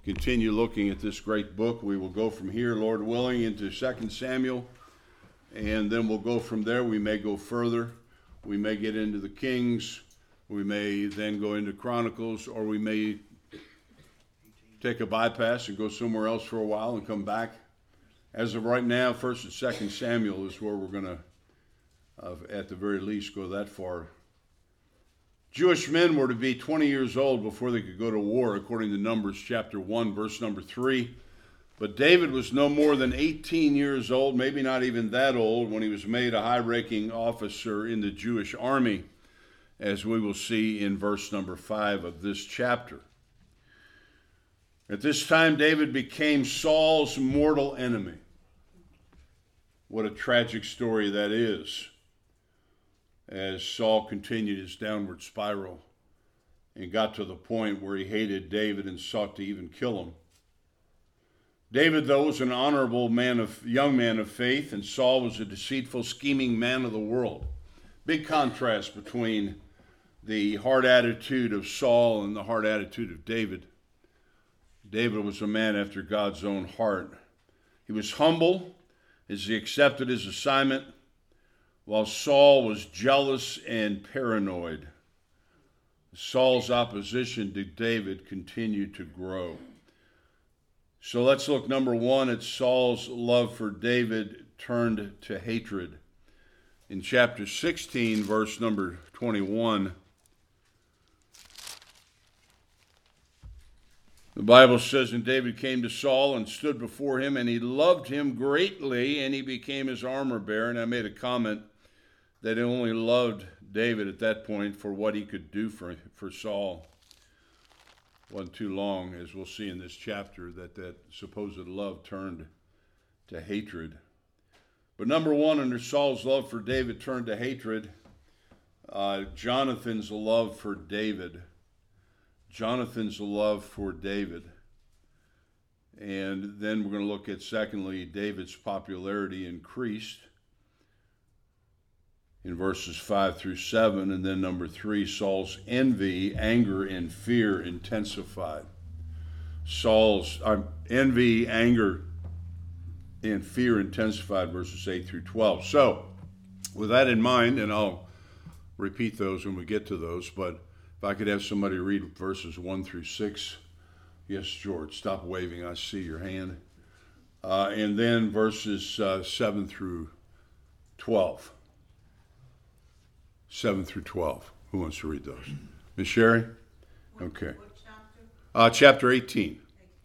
continue looking at this great book. We will go from here, Lord willing, into 2 Samuel, and then we'll go from there. We may go further. We may get into the Kings. We may then go into Chronicles, or we may take a bypass and go somewhere else for a while and come back. As of right now, 1st and 2nd Samuel is where we're going to, at the very least, go that far. Jewish men were to be 20 years old before they could go to war, according to Numbers chapter 1, verse number 3. But David was no more than 18 years old, maybe not even that old, when he was made a high-ranking officer in the Jewish army, as we will see in verse number 5 of this chapter. At this time, David became Saul's mortal enemy. What a tragic story that is, as Saul continued his downward spiral and got to the point where he hated David and sought to even kill him. David, though, was an honorable young man of faith, and Saul was a deceitful, scheming man of the world. Big contrast between the hard attitude of Saul and the hard attitude of David. David was a man after God's own heart. He was humble as he accepted his assignment, while Saul was jealous and paranoid. Saul's opposition to David continued to grow. So let's look, number one, at Saul's love for David turned to hatred. In chapter 16, verse number 21, the Bible says, "And David came to Saul and stood before him, and he loved him greatly, and he became his armor bearer." And I made a comment that he only loved David at that point for what he could do for Saul. It wasn't too long, as we'll see in this chapter, that supposed love turned to hatred. But number one, under Saul's love for David turned to hatred, Jonathan's love for David. Jonathan's love for David. And then we're going to look at, secondly, David's popularity increased in verses 5 through 7. And then number 3, Saul's envy, anger, and fear intensified. Saul's envy, anger, and fear intensified, verses 8 through 12. So, with that in mind, and I'll repeat those when we get to those, but if I could have somebody read verses 1 through 6. Yes, George, stop waving. I see your hand. And then verses 7 through 12. 7 through 12. Who wants to read those? Miss Sherry? Okay. What chapter? Chapter 18.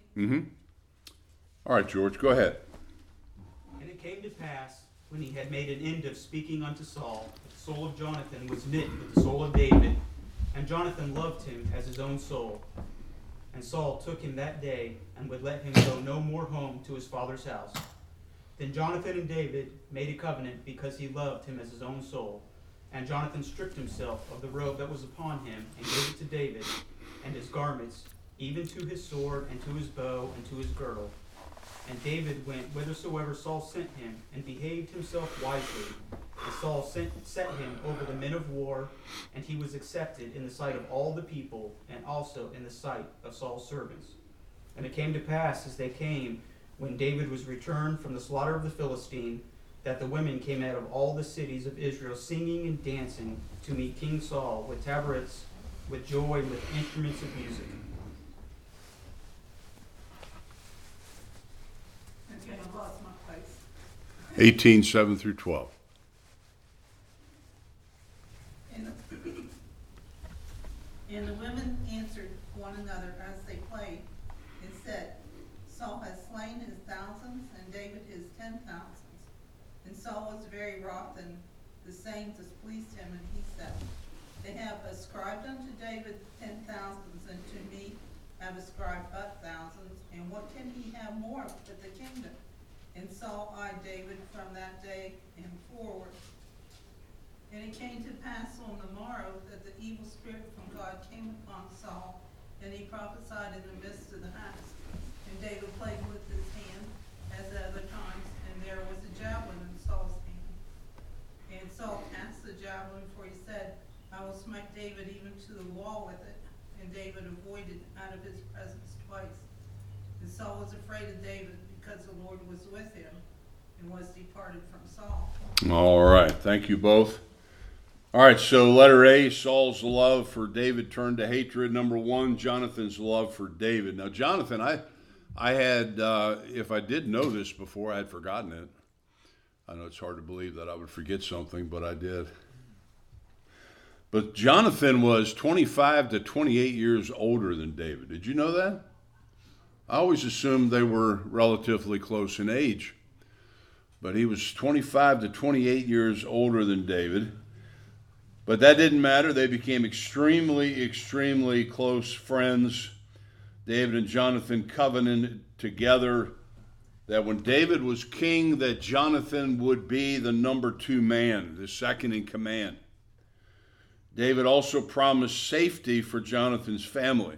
All right, George, go ahead. And it came to pass, when he had made an end of speaking unto Saul, that the soul of Jonathan was knit with the soul of David, and Jonathan loved him as his own soul. And Saul took him that day, and would let him go no more home to his father's house. Then Jonathan and David made a covenant, because he loved him as his own soul. And Jonathan stripped himself of the robe that was upon him, and gave it to David, and his garments, even to his sword, and to his bow, and to his girdle. And David went whithersoever Saul sent him, and behaved himself wisely. And Saul set him over the men of war, and he was accepted in the sight of all the people, and also in the sight of Saul's servants. And it came to pass, as they came, when David was returned from the slaughter of the Philistine, that the women came out of all the cities of Israel, singing and dancing, to meet King Saul, with tabrets, with joy, and with instruments of music. Okay, I lost my place. 18, 7 through 12. And the women answered one another as they played, and said, Saul has slain his thousands, and David his 10,000s. And Saul was very wroth, and the saying displeased him, and he said, They have ascribed unto David 10,000s, and to me have ascribed but thousands, and what can he have more but the kingdom? And Saul eyed David from that day and forward. And it came to pass on the morrow that the evil spirit from God came upon Saul, and he prophesied in the midst of the house. And David played with his hand, as at other times, and there was a javelin in Saul's hand. And Saul cast the javelin, for he said, I will smite David even to the wall with it. And David avoided out of his presence twice. Saul was afraid of David because the Lord was with him and was departed from Saul. All right. Thank you both. All right, so letter A, Saul's love for David turned to hatred. Number 1, Jonathan's love for David. Now, Jonathan, I had, if I did know this before, I had forgotten it. I know it's hard to believe that I would forget something, but I did. But Jonathan was 25 to 28 years older than David. Did you know that? I always assumed they were relatively close in age. But he was 25 to 28 years older than David. But that didn't matter. They became extremely, extremely close friends. David and Jonathan covenanted together that when David was king, that Jonathan would be the number 2 man, the second in command. David also promised safety for Jonathan's family.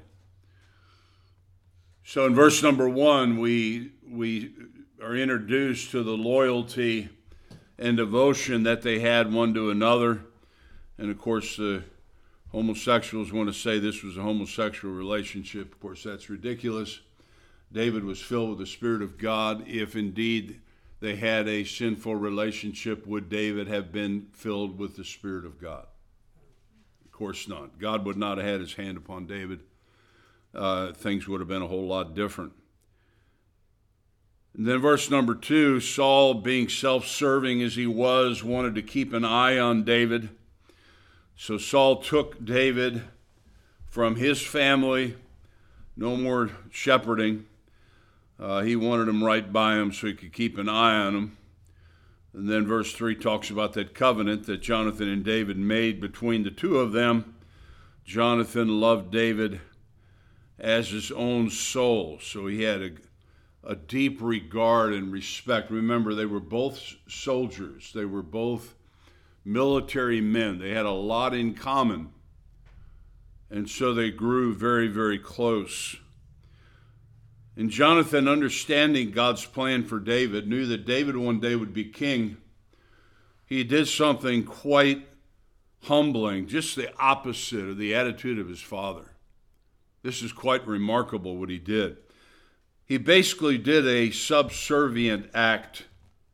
So in verse number 1, we are introduced to the loyalty and devotion that they had one to another. And of course, the homosexuals want to say this was a homosexual relationship. Of course, that's ridiculous. David was filled with the Spirit of God. If indeed they had a sinful relationship, would David have been filled with the Spirit of God? Of course not. God would not have had his hand upon David. Things would have been a whole lot different. And then verse number 2, Saul, being self-serving as he was, wanted to keep an eye on David. So Saul took David from his family, no more shepherding. He wanted him right by him so he could keep an eye on him. And then verse 3 talks about that covenant that Jonathan and David made between the two of them. Jonathan loved David as his own soul. So he had a deep regard and respect. Remember, they were both soldiers. They were both military men. They had a lot in common. And so they grew very, very close. And Jonathan, understanding God's plan for David, knew that David one day would be king. He did something quite humbling, just the opposite of the attitude of his father. This is quite remarkable what he did. He basically did a subservient act.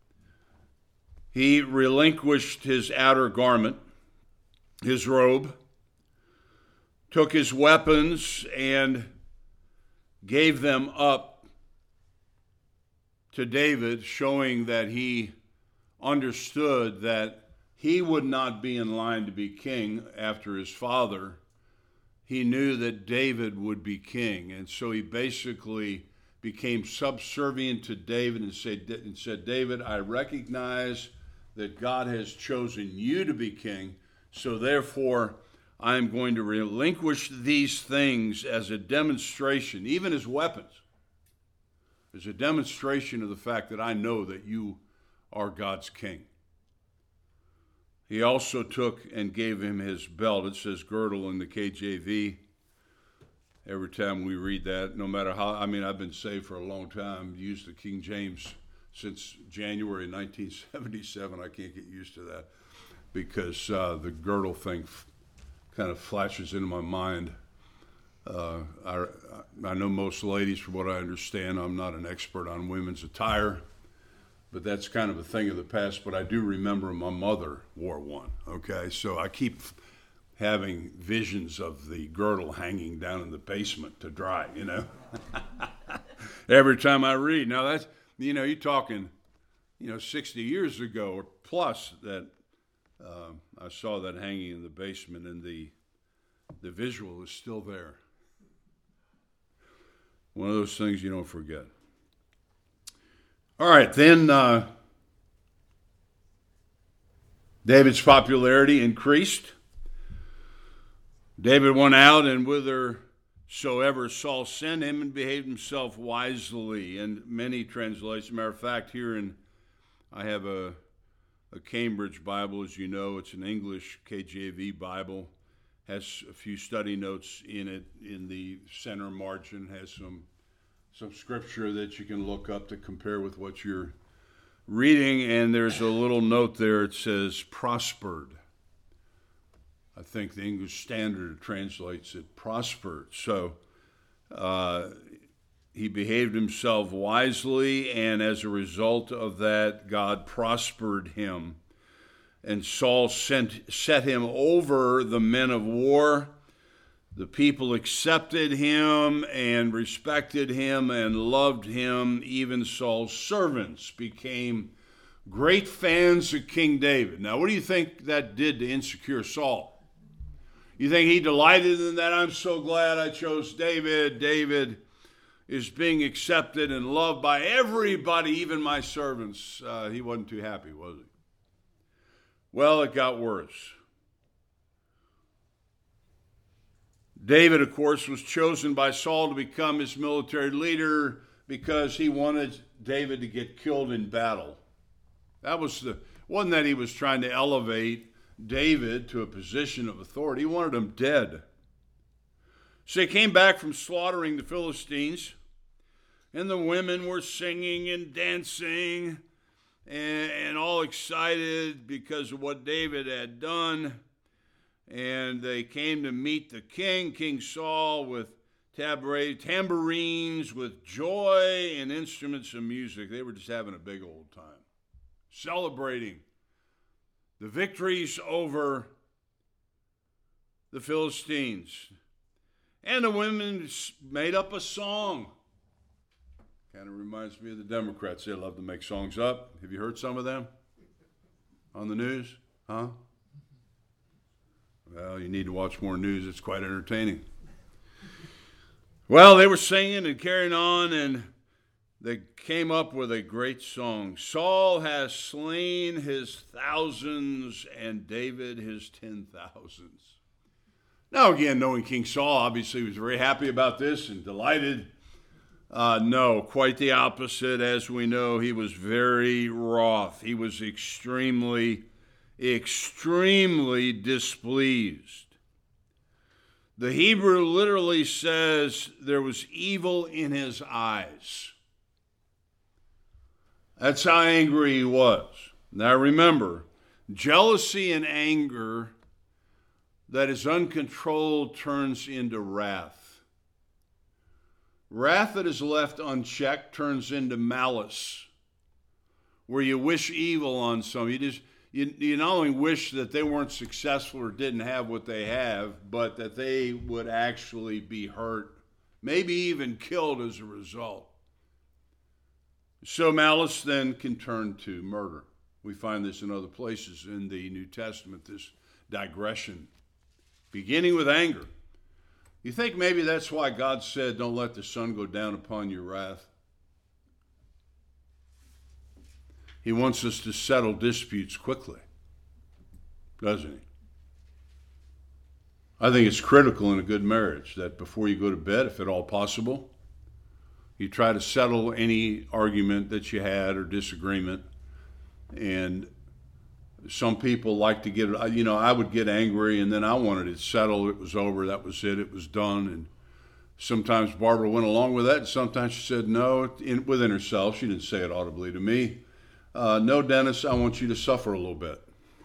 He relinquished his outer garment, his robe, took his weapons and gave them up to David, showing that he understood that he would not be in line to be king after his father. He knew that David would be king, and so he basically became subservient to David and said, David, I recognize that God has chosen you to be king, so therefore I'm going to relinquish these things as a demonstration, even as weapons, as a demonstration of the fact that I know that you are God's king. He also took and gave him his belt. It says girdle in the KJV. Every time we read that, no matter how, I've been saved for a long time, used the King James since January 1977. I can't get used to that because the girdle thing kind of flashes into my mind. I know most ladies, from what I understand, I'm not an expert on women's attire, but that's kind of a thing of the past. But I do remember my mother wore one, okay? So I keep having visions of the girdle hanging down in the basement to dry, every time I read. Now that's, you're talking, 60 years ago or plus that I saw that hanging in the basement, and the visual is still there. One of those things you don't forget. All right, then David's popularity increased. David went out and whithersoever Saul sent him and behaved himself wisely. And many translations, matter of fact, I have a Cambridge Bible, as you know. It's an English KJV Bible. Has a few study notes in it. In the center margin has some scripture that you can look up to compare with what you're reading. And there's a little note there. It says prospered. I think the English Standard translates it prospered. So he behaved himself wisely, and as a result of that, God prospered him. And Saul set him over the men of war. The people accepted him and respected him and loved him. Even Saul's servants became great fans of King David. Now, what do you think that did to insecure Saul? You think he delighted in that? I'm so glad I chose David. David is being accepted and loved by everybody, even my servants. He wasn't too happy, was he? Well, it got worse. David, of course, was chosen by Saul to become his military leader because he wanted David to get killed in battle. Wasn't that he was trying to elevate David to a position of authority. He wanted him dead. So he came back from slaughtering the Philistines, and the women were singing and dancing and all excited because of what David had done. And they came to meet the king, King Saul, with tambourines, with joy and instruments of music. They were just having a big old time, celebrating the victories over the Philistines. And the women made up a song. Kind of reminds me of the Democrats. They love to make songs up. Have you heard some of them on the news? Huh? Well, you need to watch more news. It's quite entertaining. Well, they were singing and carrying on, and they came up with a great song. Saul has slain his thousands, and David his 10,000s. Now, again, knowing King Saul, obviously was very happy about this and delighted. No, quite the opposite. As we know, he was very wroth. He was extremely displeased. The Hebrew literally says there was evil in his eyes. That's how angry he was. Now remember, jealousy and anger that is uncontrolled turns into wrath. Wrath that is left unchecked turns into malice, where you wish evil on someone. You not only wish that they weren't successful or didn't have what they have, but that they would actually be hurt, maybe even killed as a result. So malice then can turn to murder. We find this in other places in the New Testament, this digression, beginning with anger. You think maybe that's why God said, don't let the sun go down upon your wrath? He wants us to settle disputes quickly, doesn't he? I think it's critical in a good marriage that before you go to bed, if at all possible, you try to settle any argument that you had or disagreement. And some people like to get, I would get angry and then I wanted it settled. It was over. That was it. It was done. And sometimes Barbara went along with that. And sometimes she said no within herself. She didn't say it audibly to me. No, Dennis, I want you to suffer a little bit.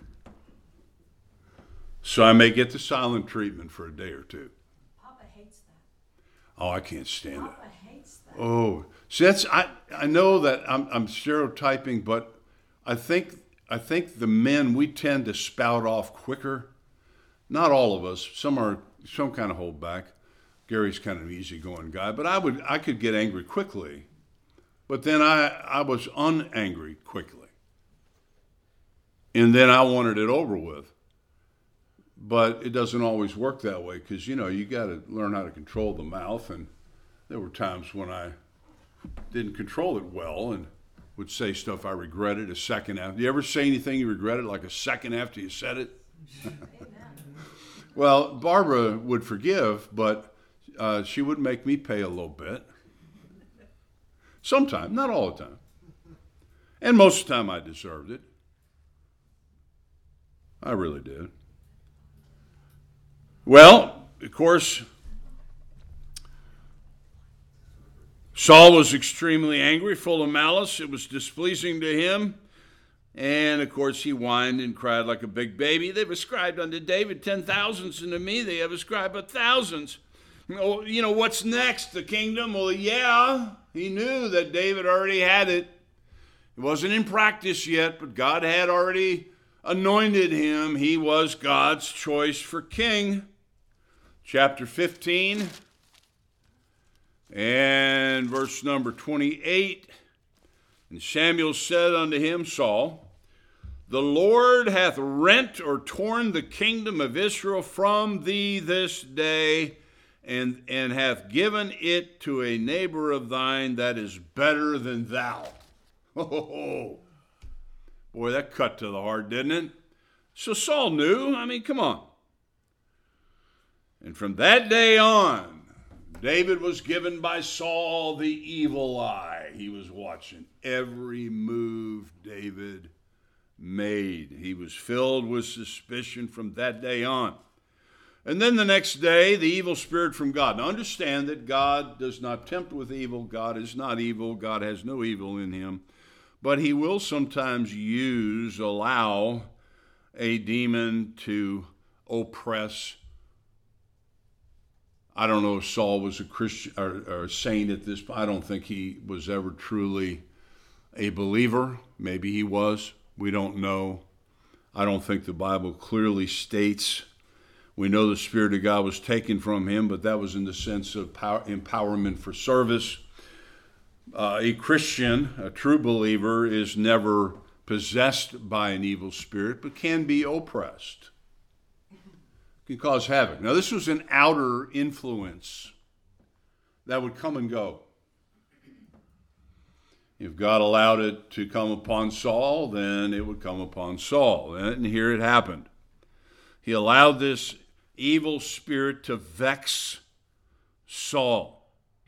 So I may get the silent treatment for a day or two. Papa hates that. Oh, I can't stand it. Papa hates that. Oh, see, I know that I'm stereotyping, but I think the men, we tend to spout off quicker. Not all of us. Some kind of hold back. Gary's kind of an easygoing guy, but I could get angry quickly. But then I was unangry quickly. And then I wanted it over with. But it doesn't always work that way because, you got to learn how to control the mouth. And there were times when I didn't control it well and would say stuff I regretted a second after. You ever say anything you regretted like a second after you said it? Well, Barbara would forgive, but she would make me pay a little bit. Sometimes, not all the time. And most of the time I deserved it. I really did. Well, of course, Saul was extremely angry, full of malice. It was displeasing to him. And, of course, he whined and cried like a big baby. They've ascribed unto David 10,000s, and to me they have ascribed but thousands. Oh, what's next? The kingdom? Well, yeah, he knew that David already had it. It wasn't in practice yet, but God had already anointed him. He was God's choice for king. Chapter 15 and verse number 28. And Samuel said unto him, Saul, the Lord hath rent or torn the kingdom of Israel from thee this day, and hath given it to a neighbor of thine that is better than thou. Oh, boy, that cut to the heart, didn't it? So Saul knew. I mean, come on. And from that day on, David was given by Saul the evil eye. He was watching every move David made. He was filled with suspicion from that day on. And then the next day, the evil spirit from God. Now understand that God does not tempt with evil. God is not evil. God has no evil in him. But he will sometimes allow a demon to oppress. I don't know if Saul was a Christian or a saint at this point. I don't think he was ever truly a believer. Maybe he was. We don't know. I don't think the Bible clearly states. We know the Spirit of God was taken from him, but that was in the sense of empowerment for service. A Christian, a true believer, is never possessed by an evil spirit, but can be oppressed. Can cause havoc. Now, this was an outer influence that would come and go. If God allowed it to come upon Saul, then it would come upon Saul. And here it happened. He allowed this evil spirit to vex Saul.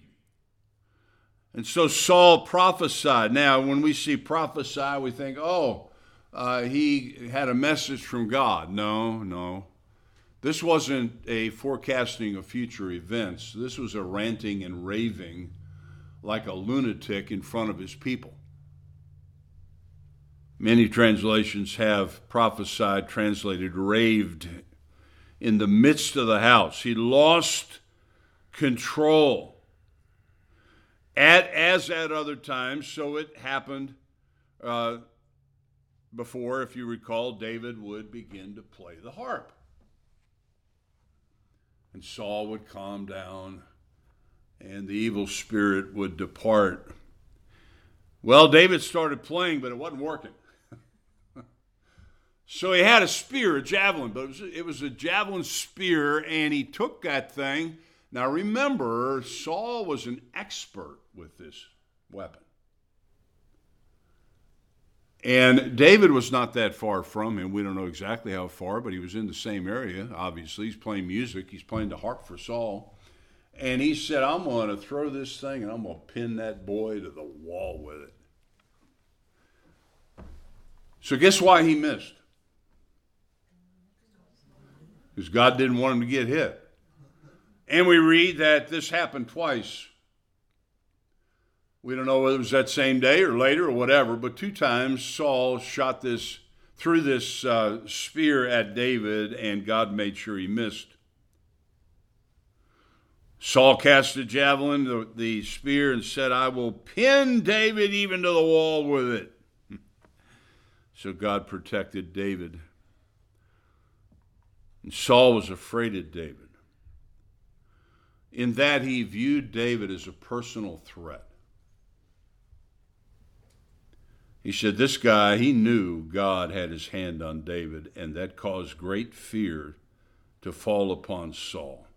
And so Saul prophesied. Now, when we see prophesy, we think, he had a message from God. No. This wasn't a forecasting of future events. This was a ranting and raving like a lunatic in front of his people. Many translations have prophesied, translated raved, in the midst of the house. He lost control. As at other times, so it happened before, if you recall, David would begin to play the harp. And Saul would calm down, and the evil spirit would depart. Well, David started playing, but it wasn't working. So he had a spear, a javelin, but it was a javelin spear, and he took that thing. Now remember, Saul was an expert with this weapon. And David was not that far from him. We don't know exactly how far, but he was in the same area, obviously. He's playing music. He's playing the harp for Saul. And he said, I'm going to throw this thing, and I'm going to pin that boy to the wall with it. So guess why he missed? Because God didn't want him to get hit. And we read that this happened twice. We don't know whether it was that same day or later or whatever, but 2 times Saul threw this spear at David, and God made sure he missed. Saul cast the javelin, the spear, and said, I will pin David even to the wall with it. So God protected David. And Saul was afraid of David. In that he viewed David as a personal threat. He said this guy, he knew God had his hand on David, and that caused great fear to fall upon Saul.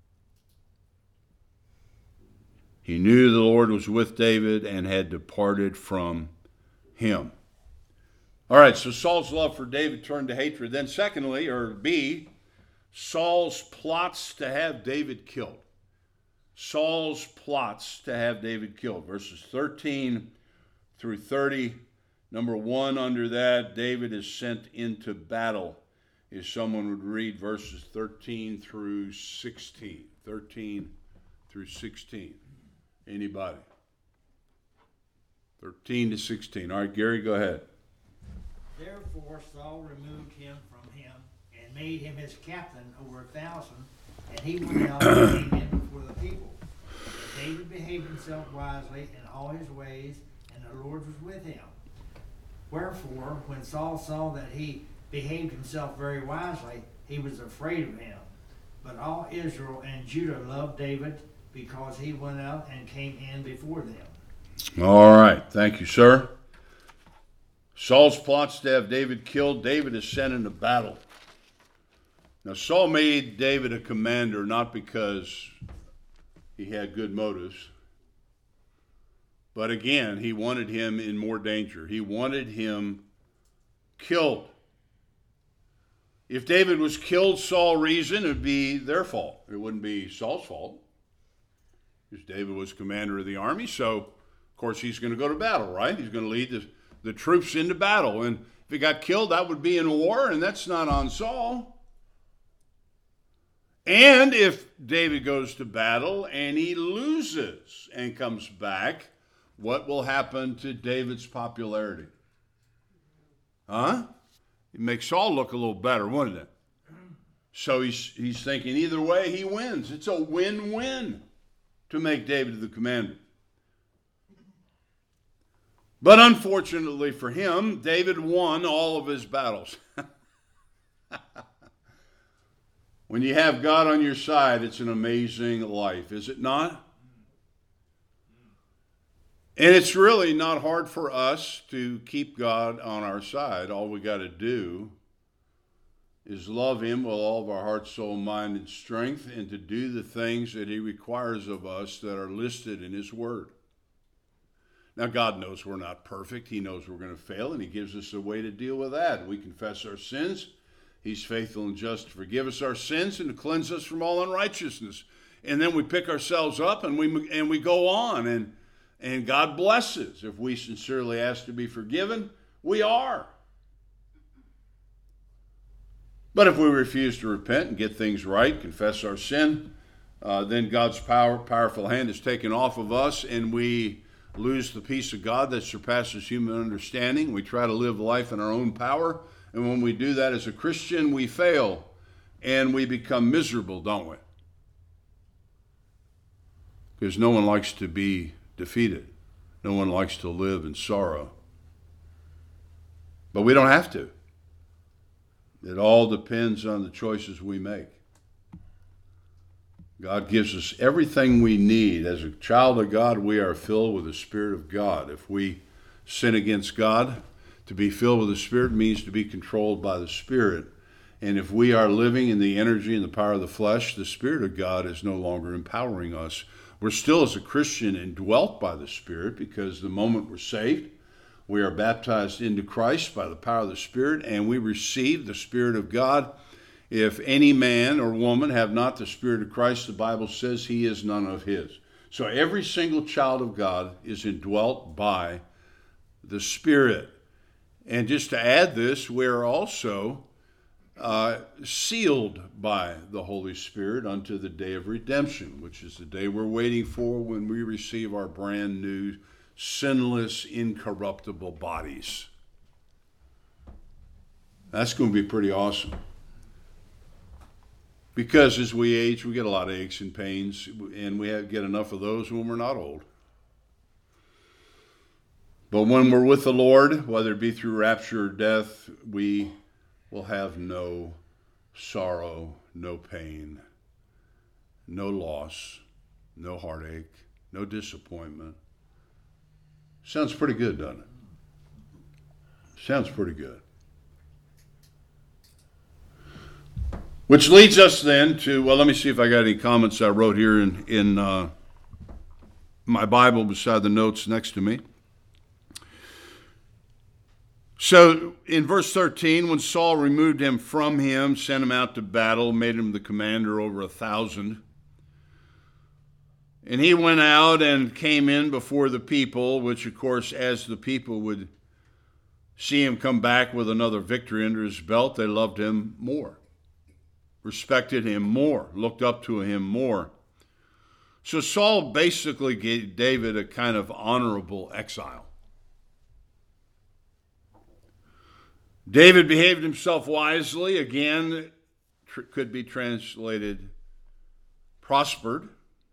He knew the Lord was with David and had departed from him. All right, so Saul's love for David turned to hatred. Then secondly, or B, Saul's plots to have David killed. Saul's plots to have David killed. Verses 13 through 30. Number 1 under that, David is sent into battle. If someone would read verses 13 through 16. 13 through 16. Anybody? 13 to 16. All right, Gary, go ahead. Therefore Saul removed him from him and made him his captain over 1,000, and he went out and came in before the people. But David behaved himself wisely in all his ways, and the Lord was with him. Wherefore, when Saul saw that he behaved himself very wisely, he was afraid of him. But all Israel and Judah loved David, because he went out and came in before them. All right. Thank you, sir. Saul's plots to have David killed. David is sent into battle. Now, Saul made David a commander not because he had good motives, but again, he wanted him in more danger. He wanted him killed. If David was killed, Saul reasoned it would be their fault. It wouldn't be Saul's fault, because David was commander of the army, so of course he's going to go to battle, right? He's going to lead the troops into battle, and if he got killed, that would be in war, and that's not on Saul. And if David goes to battle and he loses and comes back, what will happen to David's popularity? Huh? It makes Saul look a little better, wouldn't it? So he's thinking either way he wins. It's a win-win to make David the commander. But unfortunately for him, David won all of his battles. When you have God on your side, it's an amazing life, is it not? And it's really not hard for us to keep God on our side. All we got to do is love him with all of our heart, soul, mind, and strength, and to do the things that he requires of us that are listed in his word. Now, God knows we're not perfect. He knows we're going to fail, and he gives us a way to deal with that. We confess our sins. He's faithful and just to forgive us our sins and to cleanse us from all unrighteousness. And then we pick ourselves up and we go on, and God blesses. If we sincerely ask to be forgiven, we are. But if we refuse to repent and get things right, confess our sin, then God's powerful hand is taken off of us, and we lose the peace of God that surpasses human understanding. We try to live life in our own power. And when we do that as a Christian, we fail and we become miserable, don't we? Because no one likes to be defeated. No one likes to live in sorrow. But we don't have to. It all depends on the choices we make. God gives us everything we need. As a child of God, we are filled with the Spirit of God. If we sin against God, to be filled with the Spirit means to be controlled by the Spirit. And if we are living in the energy and the power of the flesh, the Spirit of God is no longer empowering us. We're still, as a Christian, indwelt by the Spirit, because the moment we're saved, we are baptized into Christ by the power of the Spirit, and we receive the Spirit of God. If any man or woman have not the Spirit of Christ, the Bible says he is none of his. So every single child of God is indwelt by the Spirit. And just to add this, we're also sealed by the Holy Spirit unto the day of redemption, which is the day we're waiting for when we receive our brand new, sinless, incorruptible bodies. That's going to be pretty awesome. Because as we age, we get a lot of aches and pains, and we get enough of those when we're not old. But when we're with the Lord, whether it be through rapture or death, we will have no sorrow, no pain, no loss, no heartache, no disappointment. Sounds pretty good, doesn't it? Sounds pretty good. Which leads us then to, well, let me see if I got any comments I wrote here in my Bible beside the notes next to me. So in verse 13, when Saul removed him from him, sent him out to battle, made him the commander over 1,000. And he went out and came in before the people, which of course, as the people would see him come back with another victory under his belt, they loved him more, respected him more, looked up to him more. So Saul basically gave David a kind of honorable exile. David behaved himself wisely. Again, could be translated prospered.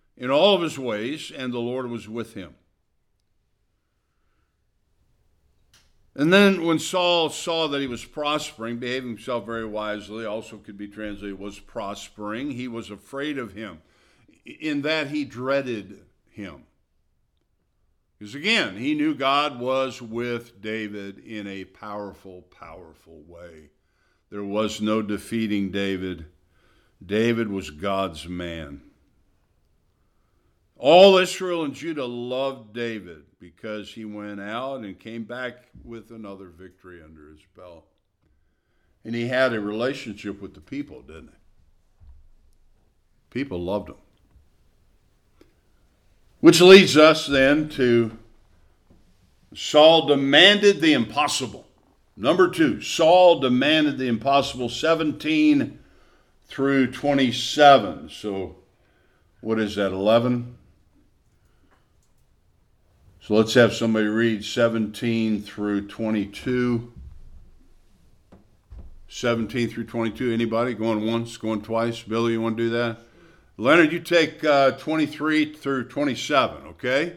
in all of his ways, and the Lord was with him. And then when Saul saw that he was prospering, behaving himself very wisely, also could be translated was prospering, he was afraid of him, in that he dreaded him. Because again, he knew God was with David in a powerful, powerful way. There was no defeating David. David was God's man. All Israel and Judah loved David because he went out and came back with another victory under his belt. And he had a relationship with the people, didn't he? People loved him. Which leads us then to Saul demanded the impossible. Number 2, Saul demanded the impossible, 17 through 27. So what is that, 11? So let's have somebody read 17 through 22. 17 through 22. Anybody? Going once, going twice? Billy, you want to do that? Leonard, you take 23 through 27, okay?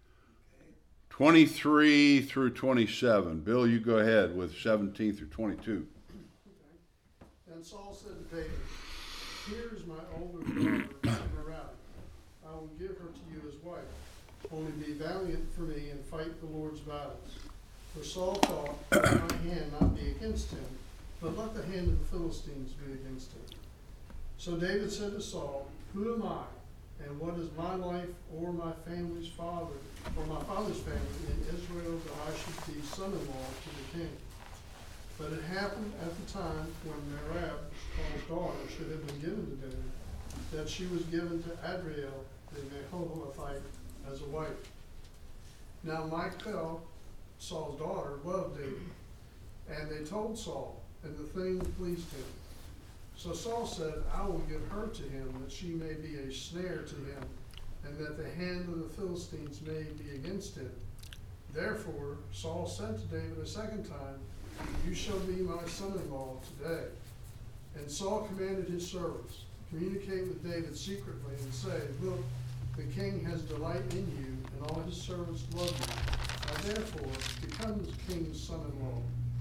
23 through 27. Bill, you go ahead with 17 through 22. And Saul said to David, "Here is my older daughter, Merab. I will give her to you as wife. Only be valiant for me and fight the Lord's battles." For Saul thought, "Let my hand not be against him, but let the hand of the Philistines be against him." So David said to Saul, "Who am I, and what is my life or my family's father, or my father's family in Israel, that I should be son-in-law to the king?" But it happened at the time when Merab, Saul's daughter, should have been given to David, that she was given to Adriel the Meholathite as a wife. Now Michal, Saul's daughter, loved David, and they told Saul, and the thing pleased him. So Saul said, "I will give her to him, that she may be a snare to him, and that the hand of the Philistines may be against him." Therefore Saul said to David a second time, "You shall be my son-in-law today." And Saul commanded his servants, "Communicate with David secretly, and say, Look, the king has delight in you, and all his servants love you. Now therefore become the king's son-in-law."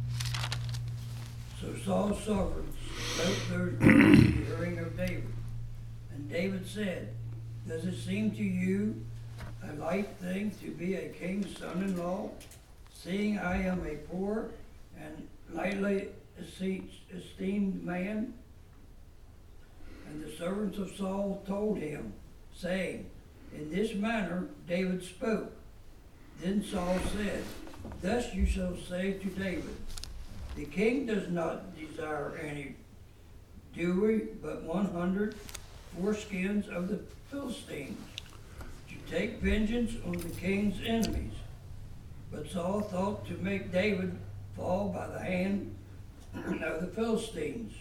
So Saul's servants spoke those words in the hearing of David. And David said, "Does it seem to you a light thing to be a king's son-in-law, seeing I am a poor and lightly esteemed man?" And the servants of Saul told him, saying, "In this manner David spoke." Then Saul said, "Thus you shall say to David, the king does not desire any dowry, but 100 foreskins of the Philistines, to take vengeance on the king's enemies." But Saul thought to make David fall by the hand of the Philistines.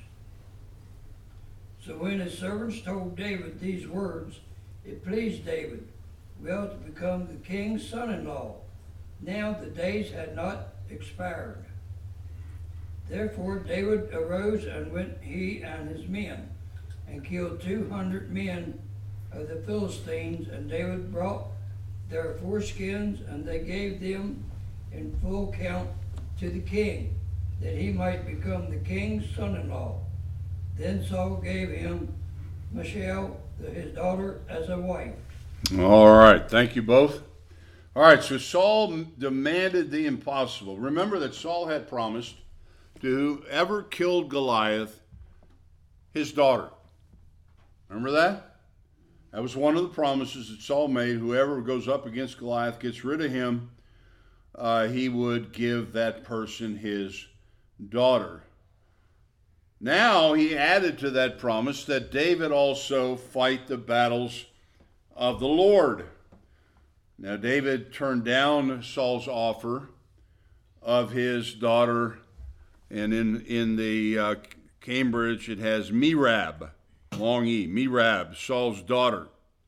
So when his servants told David these words, it pleased David well to become the king's son-in-law. Now the days had not expired. Therefore David arose and went, he and his men, and killed 200 men of the Philistines. And David brought their foreskins, and they gave them in full count to the king, that he might become the king's son-in-law. Then Saul gave him Michal, his daughter, as a wife. All right, thank you both. All right, so Saul demanded the impossible. Remember that Saul had promised to whoever killed Goliath, his daughter. Remember that? That was one of the promises that Saul made. Whoever goes up against Goliath, gets rid of him, he would give that person his daughter. Now he added to that promise that David also fight the battles of the Lord. Now David turned down Saul's offer of his daughter, and in the Cambridge it has Merab, long E, Merab, Saul's daughter.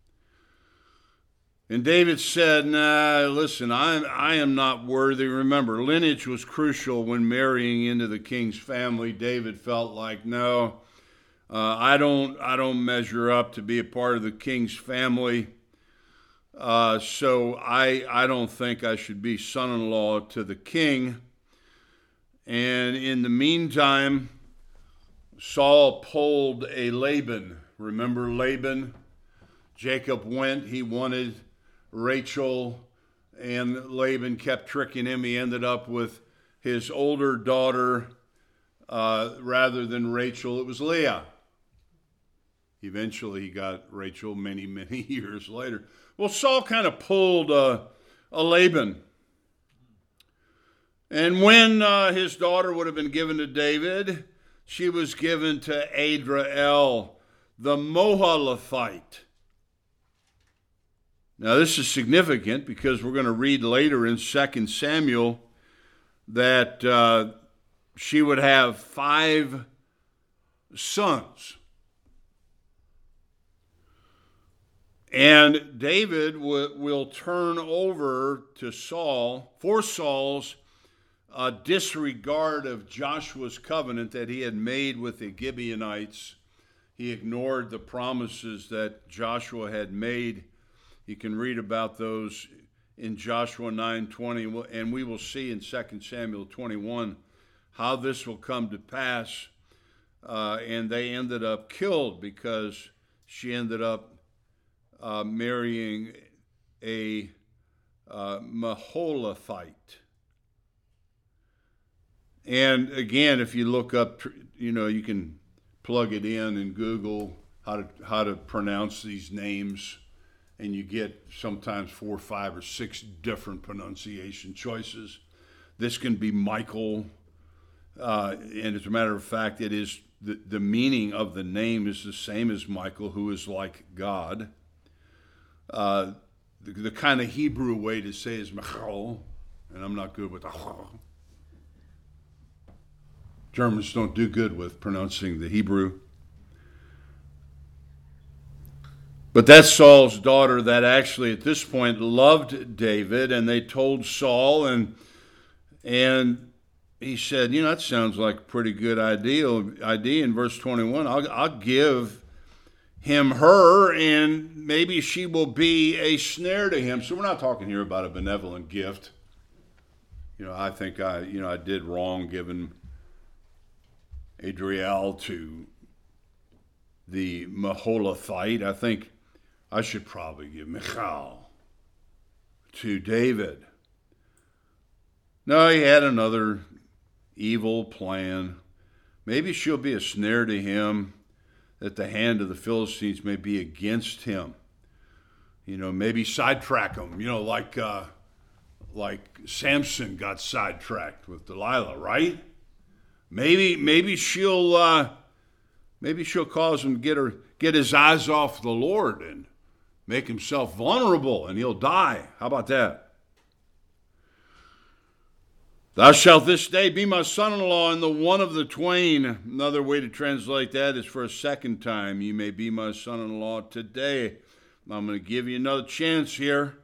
And David said, "Nah, listen, I am not worthy." Remember, lineage was crucial when marrying into the king's family. David felt like, no, I don't measure up to be a part of the king's family. So I don't think I should be son-in-law to the king. And in the meantime, Saul pulled a Laban. Remember Laban? Jacob went, he wanted Rachel, and Laban kept tricking him. He ended up with his older daughter rather than Rachel. It was Leah. Eventually he got Rachel many, many years later. Well, Saul kind of pulled a Laban. And when his daughter would have been given to David, she was given to Adrael, the Moabite. Now, this is significant because we're going to read later in 2 Samuel that she would have 5 sons. And David will turn over to Saul for Saul's disregard of Joshua's covenant that he had made with the Gibeonites. He ignored the promises that Joshua had made. You can read about those in Joshua 9:20, and we will see in 2 Samuel 21 how this will come to pass. And they ended up killed because she ended up marrying a Maholathite. And again, if you look up, you can plug it in Google how to pronounce these names, and you get sometimes 4, 5, or 6 different pronunciation choices. This can be Michael, and as a matter of fact, it is the meaning of the name is the same as Michael, who is like God. The kind of Hebrew way to say is Michael, and I'm not good with Germans don't do good with pronouncing the Hebrew. But that's Saul's daughter that actually at this point loved David, and they told Saul, and he said, that sounds like a pretty good idea. In verse 21, I'll give him her, and maybe she will be a snare to him. So we're not talking here about a benevolent gift. I think I did wrong giving Adriel to the Maholathite. I think I should probably give Michal to David. No, he had another evil plan. Maybe she'll be a snare to him, that the hand of the Philistines may be against him. Maybe sidetrack him, like Samson got sidetracked with Delilah, right? Maybe she'll cause him to get his eyes off the Lord and make himself vulnerable, and he'll die. How about that? Thou shalt this day be my son-in-law, and the one of the twain. Another way to translate that is for a second time. You may be my son-in-law today. I'm going to give you another chance here.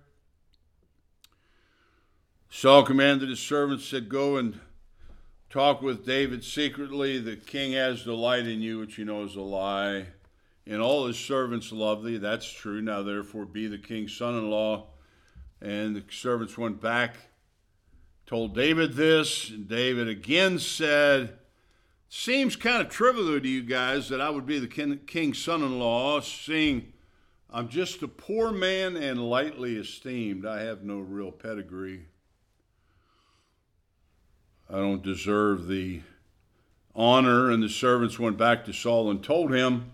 Saul commanded his servants, said, go and talk with David secretly. The king has delight in you, which you know is a lie. And all his servants love thee. That's true. Now therefore be the king's son-in-law. And the servants went back, told David this, and David again said, seems kind of trivial to you guys that I would be the king's son-in-law, seeing I'm just a poor man and lightly esteemed. I have no real pedigree. I don't deserve the honor. And the servants went back to Saul and told him.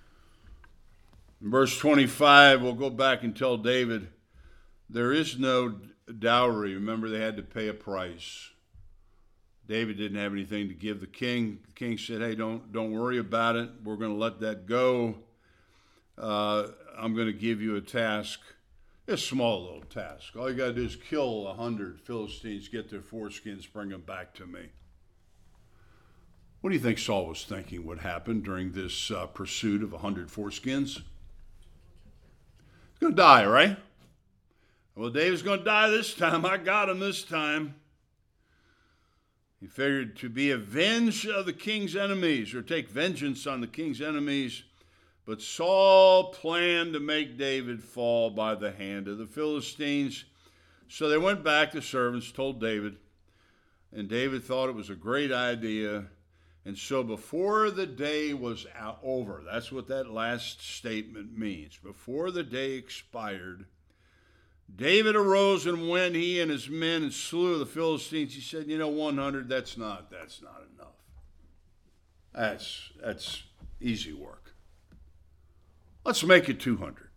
In verse 25, we'll go back and tell David, there is no dowry. Remember, they had to pay a price. David didn't have anything to give the king. The king said, hey, don't worry about it. We're going to let that go. I'm going to give you a task. A small little task. All you got to do is kill 100 Philistines, get their foreskins, bring them back to me. What do you think Saul was thinking would happen during this pursuit of 100 foreskins? He's going to die, right? Well, David's going to die this time. I got him this time. He figured to be avenged of the king's enemies, or take vengeance on the king's enemies. But Saul planned to make David fall by the hand of the Philistines. So they went back, the servants told David, and David thought it was a great idea. And so before the day was over, that's what that last statement means. Before the day expired, David arose and went, he and his men, and slew the Philistines. He said, 100, that's not enough. That's easy work. Let's make it 200.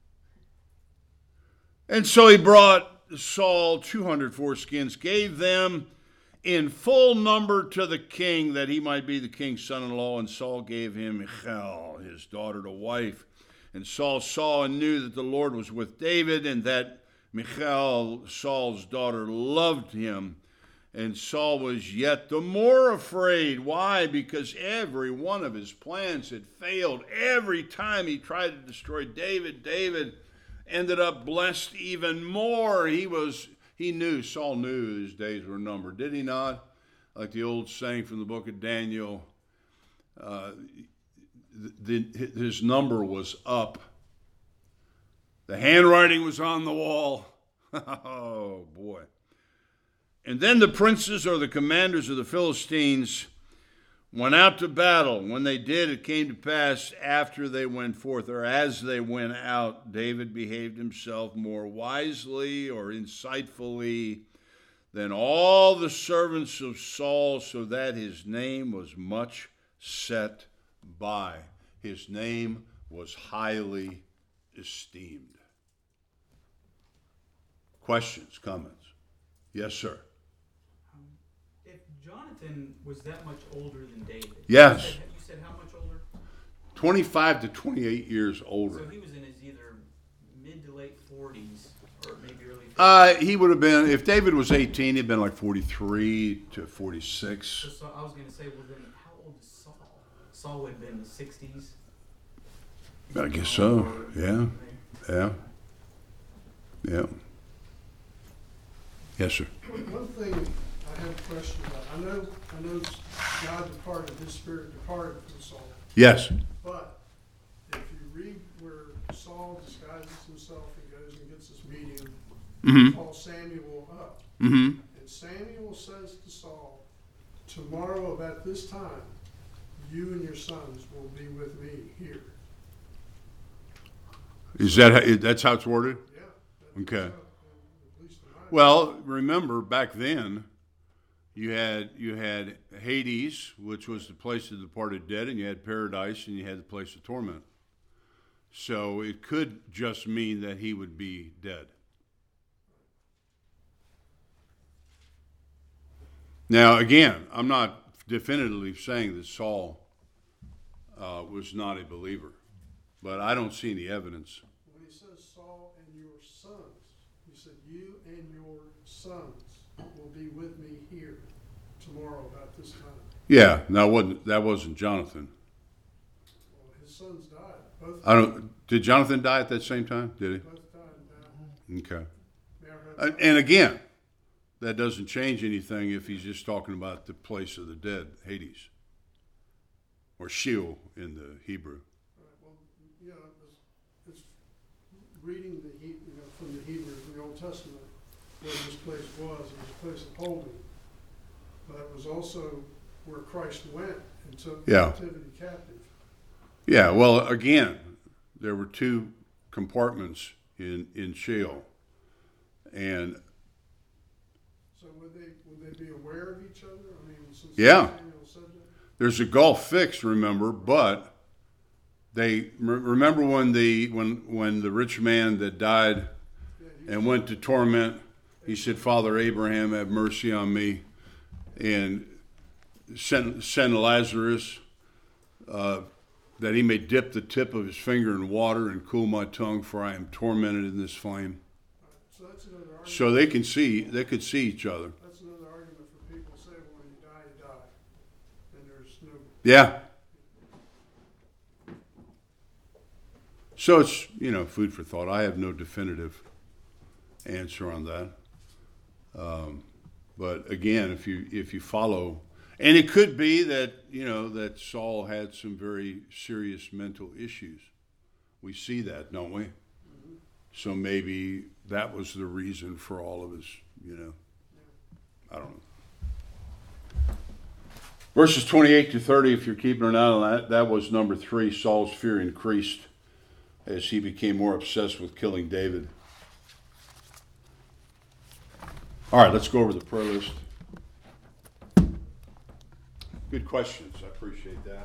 And so he brought Saul 200 foreskins, gave them in full number to the king, that he might be the king's son-in-law. And Saul gave him Michal, his daughter, to wife. And Saul saw and knew that the Lord was with David, and that Michal, Saul's daughter, loved him. And Saul was yet the more afraid. Why? Because every one of his plans had failed. Every time he tried to destroy David, David ended up blessed even more. Saul knew his days were numbered, did he not? Like the old saying from the book of Daniel, his number was up. The handwriting was on the wall. Oh, boy. And then the princes, or the commanders of the Philistines, went out to battle. When they did, it came to pass after they went forth, or as they went out, David behaved himself more wisely or insightfully than all the servants of Saul, so that his name was much set by. His name was highly esteemed. Questions, comments? Yes, sir. If Jonathan was that much older than David. Yes. You said how much older? 25 to 28 years older. So he was in his either mid to late 40s or maybe early 50s. He would have been, if David was 18, he'd been like 43 to 46. So I was going to say, well then, how old is Saul? Saul would have been in the 60s. I guess so. Yeah. Yes, sir. One thing I have a question about, I know God departed, his spirit departed from Saul, Yes. but if you read where Saul disguises himself and goes and gets this medium, Mm-hmm. calls Samuel up, Mm-hmm. and Samuel says to Saul, tomorrow about this time, you and your sons will be with me here. Is that's how it's worded? Yeah. Okay. At least in my Well, remember back then, you had Hades, which was the place of the departed dead, and you had paradise, and you had the place of torment. So it could just mean that he would be dead. Now, again, I'm not definitively saying that Saul was not a believer, but I don't see any evidence. When he says Saul and your sons, he said, you and your sons will be with me here tomorrow about this time. Yeah, that wasn't Jonathan. Well, his sons died. Both Did Jonathan die at that same time? Did he? both died. Okay. Never had And again, that doesn't change anything if he's just talking about the place of the dead, Hades, or Sheol in the Hebrew. Well, it's reading from the Hebrew, from the Old Testament, where this place was. It was a place of holding, but it was also where Christ went and took captivity captive. Yeah, well, again, there were two compartments in Sheol, and So would they be aware of each other? I mean, since Yeah. Samuel said that. there's a gulf fixed, remember, but they remember when the rich man that died and went to torment, he said, Father Abraham, have mercy on me, and send Lazarus that he may dip the tip of his finger in water and cool my tongue, for I am tormented in this flame. So that's another argument. So they could see each other. That's another argument for people who say, well, when you die, you die. And there's no. Yeah. So it's, food for thought. I have no definitive answer on that. But again, if you follow, And it could be that, that Saul had some very serious mental issues. We see that, don't we? So maybe that was the reason for all of his, I don't know. Verses 28 to 30, if you're keeping an eye on that was number 3. Saul's fear increased as he became more obsessed with killing David. All right, let's go over the prayer list. Good questions. I appreciate that.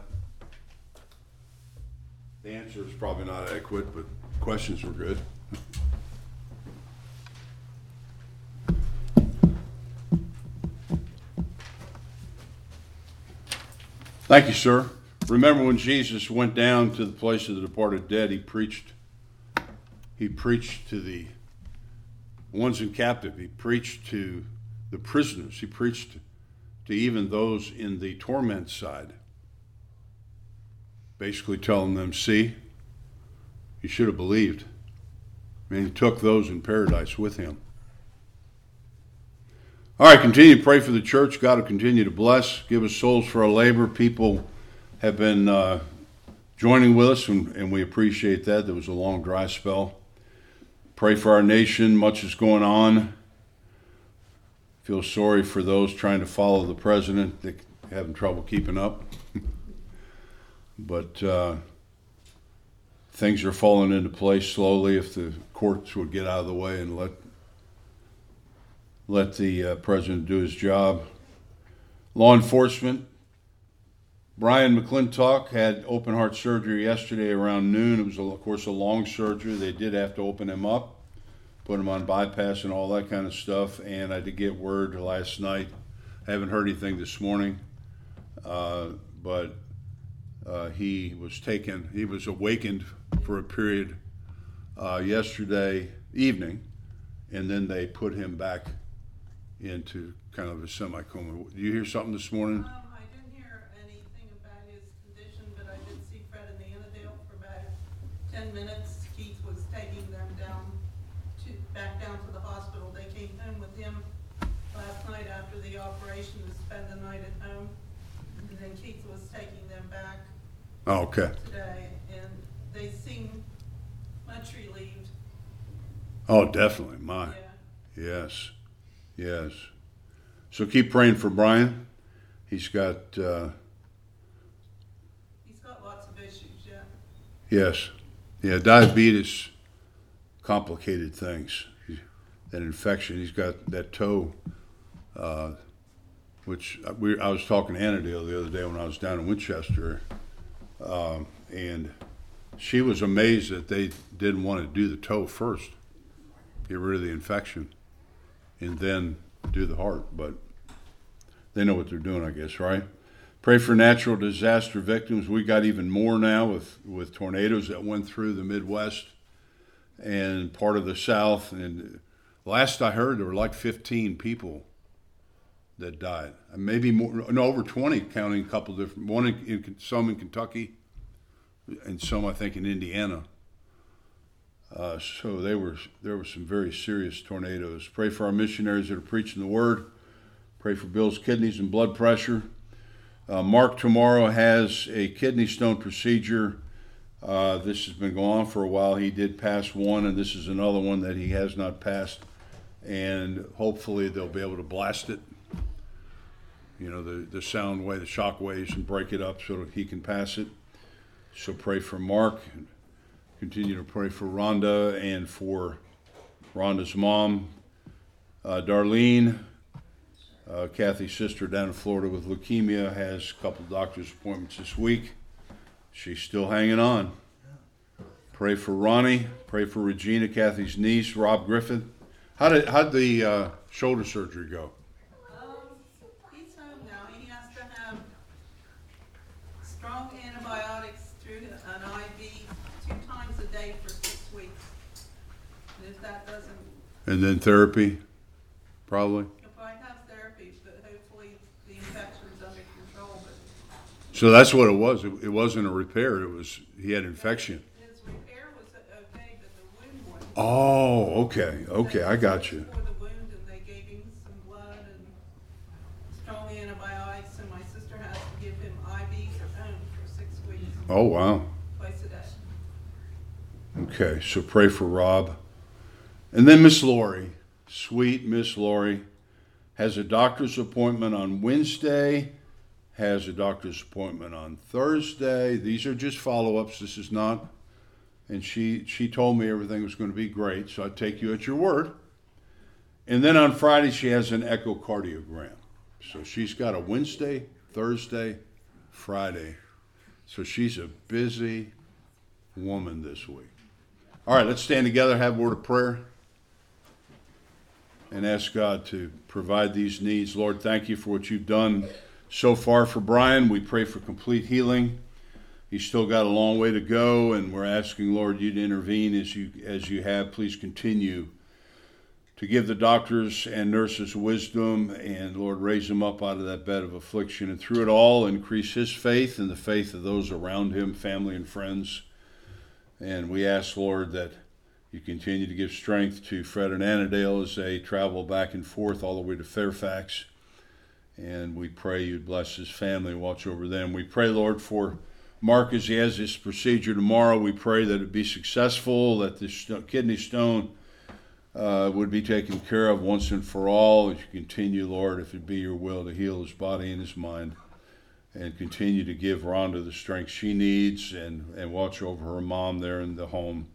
The answer is probably not adequate, but questions were good. Thank you, sir. Remember when Jesus went down to the place of the departed dead, he preached to the ones in captive. He preached to the prisoners. He preached to even those in the torment side. Basically telling them, see, you should have believed. And he took those in paradise with him. All right, continue to pray for the church. God will continue to bless, give us souls for our labor. People have been joining with us, and we appreciate that. There was a long dry spell. Pray for our nation. Much is going on. Feel sorry for those trying to follow the president. They're having trouble keeping up. But things are falling into place slowly. If the courts would get out of the way and let the president do his job. Law enforcement. Brian McClintock had open heart surgery yesterday around noon. It was, of course, a long surgery. They did have to open him up, put him on bypass and all that kind of stuff. And I did get word last night. I haven't heard anything this morning, but he was awakened for a period yesterday evening, and then they put him back into kind of a semi-coma. Did you hear something this morning? I didn't hear anything about his condition, but I did see Fred and Annadale for about 10 minutes. Keith was taking them back down to the hospital. They came home with him last night after the operation to spend the night at home. And then Keith was taking them back Okay. today, and they seem much relieved. Oh, definitely. My. Yeah. Yes. So keep praying for Brian. He's got lots of issues, yeah. yes. Yeah, diabetes, complicated things. That infection. He's got that toe, which I was talking to Annadale the other day when I was down in Winchester, and she was amazed that they didn't want to do the toe first, get rid of the infection, and then do the heart. But they know what they're doing, I guess, right? Pray for natural disaster victims. We got even more now with tornadoes that went through the Midwest and part of the South. And last I heard, there were like 15 people that died. Maybe more, no, over 20, counting a couple different, some in Kentucky and some, I think, in Indiana. So there were some very serious tornadoes. Pray for our missionaries that are preaching the word. Pray for Bill's kidneys and blood pressure. Mark tomorrow has a kidney stone procedure. This has been going on for a while. He did pass one, and this is another one that he has not passed. And hopefully they'll be able to blast it, the sound wave, the shock waves, and break it up so that he can pass it. So pray for Mark. Continue to pray for Rhonda and for Rhonda's mom, Darlene. Kathy's sister down in Florida with leukemia has a couple doctor's appointments this week. She's still hanging on. Pray for Ronnie. Pray for Regina, Kathy's niece, Rob Griffin. How'd the shoulder surgery go? He's home now. He has to have strong antibiotics through an IV 2 times a day for 6 weeks. And if that doesn't, And then therapy, probably. he'll probably have therapy, but hopefully the infection's under control. But So that's what it was. It wasn't a repair. He had infection. his repair was okay, but the wound wasn't. Oh, okay. I got you. For the wound, and they gave him some blood and strong antibiotics, and my Oh, wow. Koisadeshin. Okay, so pray for Rob. And then Miss Lori, sweet Miss Lori, has a doctor's appointment on Wednesday, has a doctor's appointment on Thursday. These are just follow-ups. This is not, and she told me everything was going to be great, so I take you at your word. And then on Friday, she has an echocardiogram. So she's got a Wednesday, Thursday, Friday. So she's a busy woman this week. All right, let's stand together, have a word of prayer, and ask God to provide these needs. Lord, thank you for what you've done so far for Brian. We pray for complete healing. He's still got a long way to go, and we're asking, Lord, you to intervene as you have. Please continue to give the doctors and nurses wisdom, and Lord, raise him up out of that bed of affliction, and through it all, increase his faith and the faith of those around him, family and friends. And we ask, Lord, that you continue to give strength to Fred and Annadale as they travel back and forth all the way to Fairfax. And we pray you'd bless his family, watch over them. We pray, Lord, for Mark as he has this procedure tomorrow. We pray that it be successful, that this kidney stone would be taken care of once and for all. As you continue, Lord, if it be your will, to heal his body and his mind, and continue to give Rhonda the strength she needs, and watch over her mom there in the home,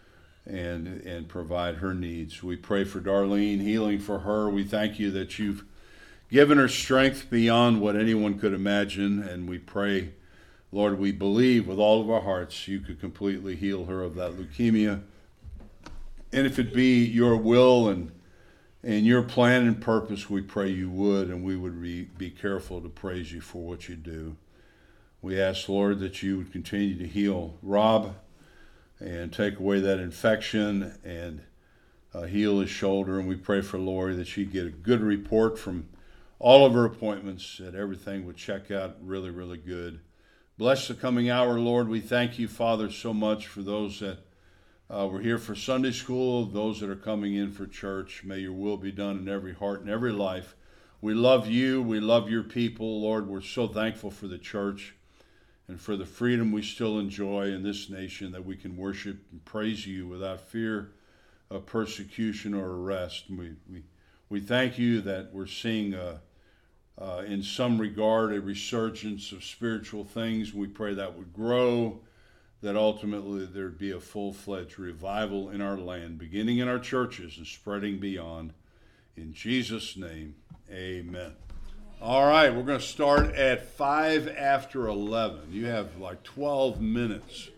and provide her needs. We pray for Darlene, healing for her. We thank you that you've given her strength beyond what anyone could imagine, and we pray, Lord, we believe with all of our hearts you could completely heal her of that leukemia. And if it be your will and your plan and purpose, we pray you would, and we would be careful to praise you for what you do. We ask, Lord, that you would continue to heal Rob and take away that infection and heal his shoulder. And we pray for Lori that she'd get a good report from all of her appointments, that everything would check out really, really good. Bless the coming hour, Lord. We thank you, Father, so much for those that were here for Sunday school, those that are coming in for church. May your will be done in every heart and every life. We love you. We love your people, Lord. We're so thankful for the church and for the freedom we still enjoy in this nation, that we can worship and praise you without fear of persecution or arrest. We thank you that we're seeing, in some regard, a resurgence of spiritual things. We pray that would grow, that ultimately there'd be a full-fledged revival in our land, beginning in our churches and spreading beyond. In Jesus' name, amen. All right, we're going to start at 5 after 11. You have like 12 minutes.